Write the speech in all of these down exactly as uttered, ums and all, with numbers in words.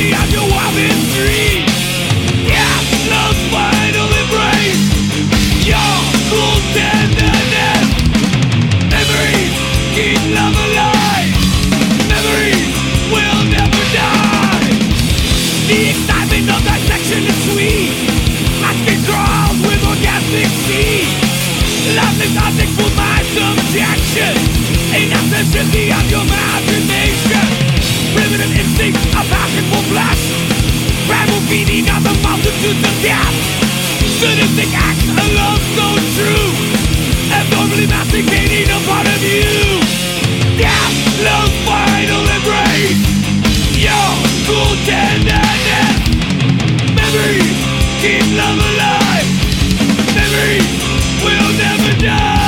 sympathy of your wildest dreams. Yeah, love's final embrace, your cool tenderness. Memories keep love alive. Memories will never die. The excitement of dissection is sweet. My skin crawls with orgasmic seed. Loveless object for my subjection. Enough sympathy of your imagination. Primitive instinct, a passion for flesh. Primal feeding of the multitudes of death. Sadistic acts, a love so true. Abnormally masticating a part of you. Death, love's final embrace. Your cool tenderness. Memories keep love alive. Memories will never die.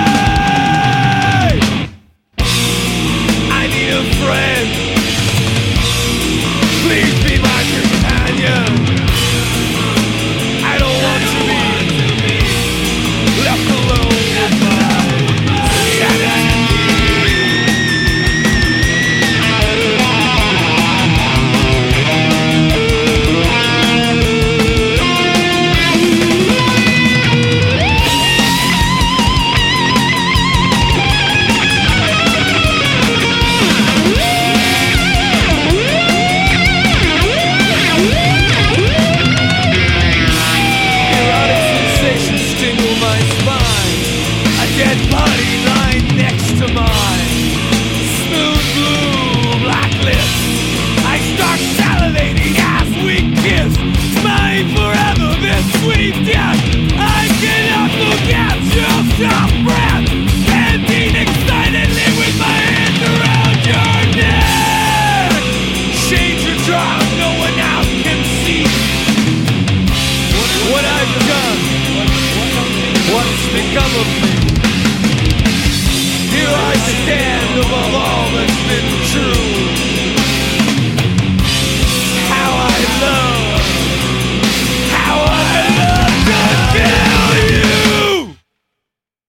I need a friend. Please be my companion. I don't want to be left alone with my sanity. Become of me. Here I stand above all.